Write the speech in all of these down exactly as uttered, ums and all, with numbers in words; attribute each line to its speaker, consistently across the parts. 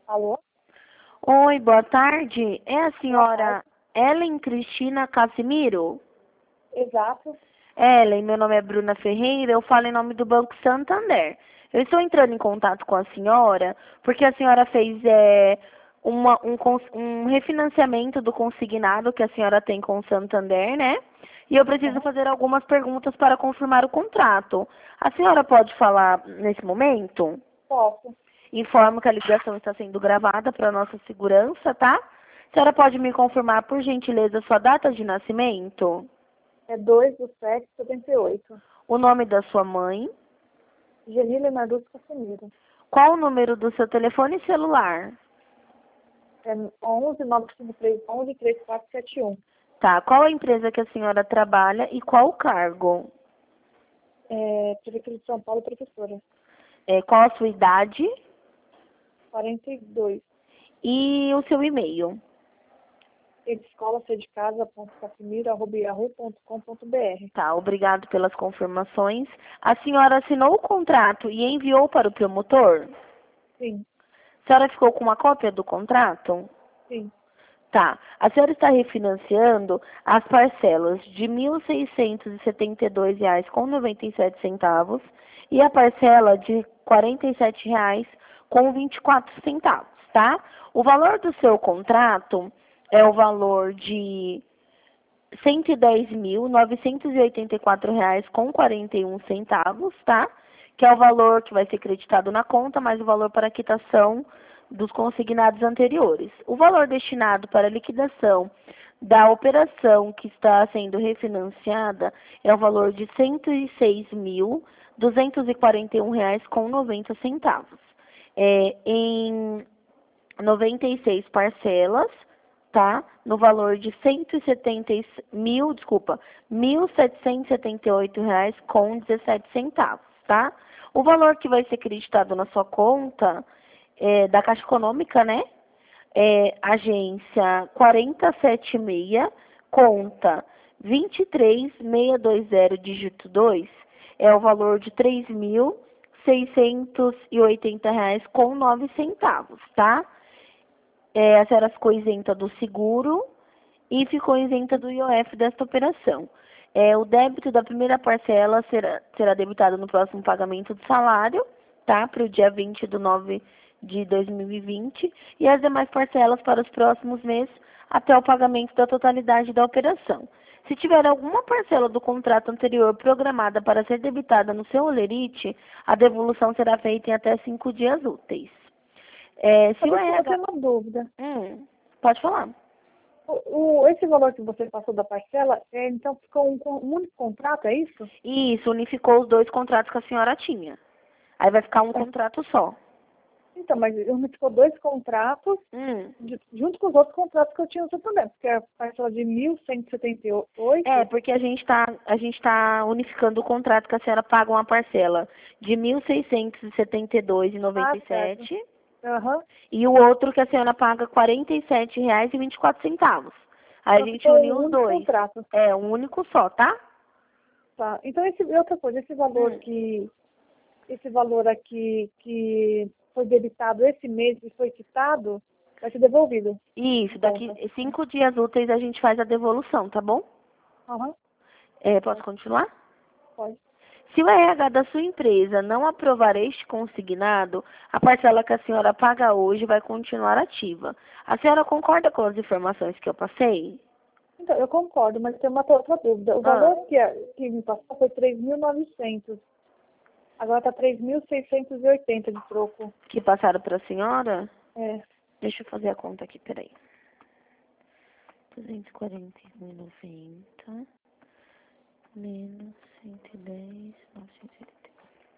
Speaker 1: Alô?
Speaker 2: Oi, boa tarde. É a
Speaker 1: Boa tarde.
Speaker 2: senhora Ellen Cristina Casimiro?
Speaker 1: Exato.
Speaker 2: Ellen, meu nome é Bruna Ferreira, eu falo em nome do Banco Santander. Eu estou entrando em contato com a senhora porque a senhora fez é, uma- um, cons- um refinanciamento do consignado que a senhora tem com o Santander, né? E eu preciso
Speaker 1: Aham.
Speaker 2: fazer algumas perguntas para confirmar o contrato. A senhora pode falar nesse momento?
Speaker 1: Posso.
Speaker 2: Informo que a ligação está sendo gravada para nossa segurança, tá? A senhora pode me confirmar, por gentileza, sua data de nascimento?
Speaker 1: É dois do sete de setenta e oito.
Speaker 2: O nome da sua mãe?
Speaker 1: Genila Marduz Casimiro.
Speaker 2: Qual o número do seu telefone celular?
Speaker 1: É onze nove cinco três onze três quatro sete um.
Speaker 2: Tá, qual a empresa que a senhora trabalha e qual o cargo?
Speaker 1: É, Prefeitura de São Paulo, professora.
Speaker 2: É, qual a sua idade
Speaker 1: quarenta e dois.
Speaker 2: e o seu e-mail?
Speaker 1: Escola C de casa, ponto casimiro, arroba yahoo ponto com ponto br.
Speaker 2: Tá, obrigado pelas confirmações. A senhora assinou o contrato e enviou para o promotor?
Speaker 1: Sim,
Speaker 2: A senhora ficou com uma cópia do contrato?
Speaker 1: sim.
Speaker 2: Tá. A senhora está refinanciando as parcelas de mil seiscentos e setenta e dois reais com noventa e sete centavos e a parcela de quarenta e sete reais com vinte e quatro centavos, tá? O valor do seu contrato é o valor de cento e dez mil novecentos e oitenta e quatro reais com quarenta e um centavos, tá? Que é o valor que vai ser creditado na conta, mais o valor para quitação dos consignados anteriores. O valor destinado para liquidação da operação que está sendo refinanciada é o valor de cento e seis mil duzentos e quarenta e um reais com noventa centavos. É, em noventa e seis parcelas, tá? No valor de cento e setenta mil, desculpa, mil setecentos e setenta e oito reais com dezessete centavos, tá? O valor que vai ser creditado na sua conta é, da Caixa Econômica, né? É agência quatro sete seis, conta dois três seis dois zero, dígito dois, é o valor de três mil seiscentos e oitenta reais com nove centavos, tá? É, a senhora ficou isenta do seguro e ficou isenta do I O F desta operação. É, o débito da primeira parcela será, será debitado no próximo pagamento do salário, tá? Para o dia vinte de nove de dois mil e vinte, e as demais parcelas para os próximos meses até o pagamento da totalidade da operação. Se tiver alguma parcela do contrato anterior programada para ser debitada no seu holerite, a devolução será feita em até cinco dias úteis. É, se
Speaker 1: Só
Speaker 2: o
Speaker 1: deixa eu ter
Speaker 2: R H...
Speaker 1: uma dúvida.
Speaker 2: Hum, pode falar.
Speaker 1: O, o- esse valor que você passou da parcela, é, então ficou um, con- um único contrato, é isso?
Speaker 2: Isso, unificou os dois contratos que a senhora tinha. Aí vai ficar um
Speaker 1: Mas,
Speaker 2: contrato só.
Speaker 1: então, mas me ficou dois contratos
Speaker 2: Hum.
Speaker 1: de- junto com os outros contratos que eu tinha no Santander, porque a parcela de mil cento e setenta e
Speaker 2: É,
Speaker 1: oito.
Speaker 2: porque a gente está a gente tá unificando o contrato que a senhora paga uma parcela de mil seiscentos e setenta e dois reais e noventa
Speaker 1: Ah,
Speaker 2: e
Speaker 1: certo.
Speaker 2: sete
Speaker 1: Aham.
Speaker 2: e o outro que a senhora paga quarenta e sete reais e vinte e quatro centavos. Aí a
Speaker 1: Então
Speaker 2: gente
Speaker 1: ficou
Speaker 2: uniu
Speaker 1: um
Speaker 2: os
Speaker 1: único
Speaker 2: dois.
Speaker 1: contrato.
Speaker 2: É, um único só, tá?
Speaker 1: Tá. Então esse outra coisa, esse valor
Speaker 2: Hum.
Speaker 1: que esse valor aqui que foi debitado esse mês e foi quitado, vai ser devolvido
Speaker 2: Isso,
Speaker 1: na
Speaker 2: daqui
Speaker 1: conta.
Speaker 2: cinco dias úteis a gente faz a devolução, tá bom?
Speaker 1: Aham.
Speaker 2: É, posso
Speaker 1: Pode.
Speaker 2: continuar?
Speaker 1: Pode.
Speaker 2: Se o R H da sua empresa não aprovar este consignado, a parcela que a senhora paga hoje vai continuar ativa. A senhora concorda com as informações que eu passei?
Speaker 1: Então, eu concordo, mas tem uma outra dúvida. O
Speaker 2: Ah,
Speaker 1: valor que, a- que me passou foi três mil e novecentos. Agora está três mil seiscentos e oitenta de troco.
Speaker 2: que passaram para a senhora?
Speaker 1: É.
Speaker 2: Deixa eu fazer a conta aqui, peraí. duzentos e quarenta e um e noventa menos cento e dez, novecentos e oitenta.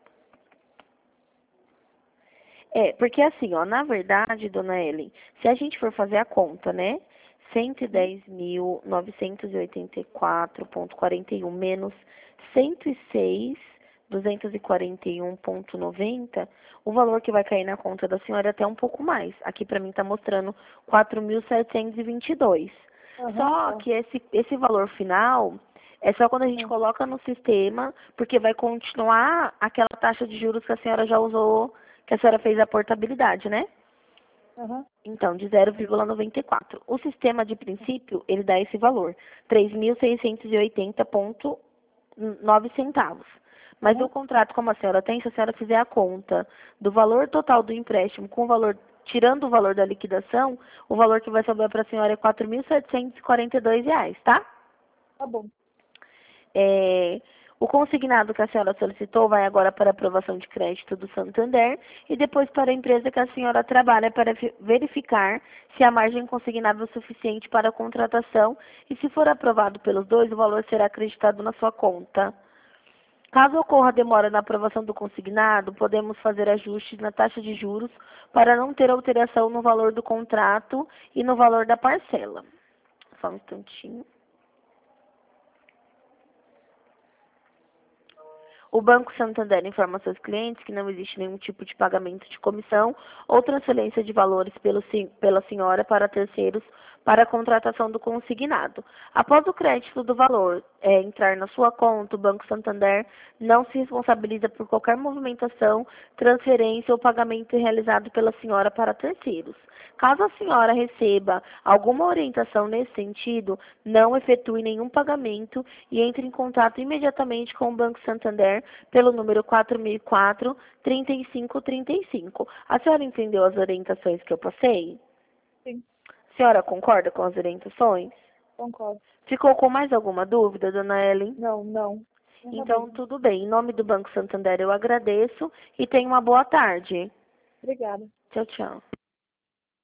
Speaker 2: É, porque assim, ó, na verdade, dona Ellen, se a gente for fazer a conta, né? cento e dez mil novecentos e oitenta e quatro vírgula quarenta e um menos cento e seis mil duzentos e quarenta e um vírgula noventa, o valor que vai cair na conta da senhora é até um pouco mais. Aqui para mim está mostrando quatro mil setecentos e vinte e dois.
Speaker 1: Aham,
Speaker 2: Só
Speaker 1: tá.
Speaker 2: que esse, esse valor final é só quando a gente
Speaker 1: É.
Speaker 2: coloca no sistema, porque vai continuar aquela taxa de juros que a senhora já usou, que a senhora fez a portabilidade, né?
Speaker 1: Aham.
Speaker 2: Então, de zero vírgula noventa e quatro. O sistema de princípio, ele dá esse valor, três mil seiscentos e oitenta vírgula nove centavos. Mas
Speaker 1: Aham.
Speaker 2: o contrato, como a senhora tem, se a senhora fizer a conta do valor total do empréstimo com o valor, tirando o valor da liquidação, o valor que vai sobrar para a senhora é quatro mil setecentos e quarenta e dois reais, tá?
Speaker 1: Tá bom.
Speaker 2: É, o consignado que a senhora solicitou vai agora para aprovação de crédito do Santander e depois para a empresa que a senhora trabalha para fi- verificar se a margem consignável é suficiente para a contratação e, se for aprovado pelos dois, o valor será acreditado na sua conta. Caso ocorra demora na aprovação do consignado, podemos fazer ajustes na taxa de juros para não ter alteração no valor do contrato e no valor da parcela. Só um instantinho. O Banco Santander informa seus clientes que não existe nenhum tipo de pagamento de comissão ou transferência de valores pelo, pela senhora para terceiros para a contratação do consignado. Após o crédito do valor é, entrar na sua conta, o Banco Santander não se responsabiliza por qualquer movimentação, transferência ou pagamento realizado pela senhora para terceiros. Caso a senhora receba alguma orientação nesse sentido, não efetue nenhum pagamento e entre em contato imediatamente com o Banco Santander pelo número quatro mil e quatro, trinta e cinco trinta e cinco. A senhora entendeu as orientações que eu passei?
Speaker 1: Sim,
Speaker 2: A senhora concorda com as orientações?
Speaker 1: concordo.
Speaker 2: Ficou com mais alguma dúvida, dona Ellen?
Speaker 1: Não, não. Não tá
Speaker 2: Então,
Speaker 1: bom.
Speaker 2: tudo bem. Em nome do Banco Santander, eu agradeço e tenha uma boa tarde.
Speaker 1: Obrigada.
Speaker 2: Tchau, tchau.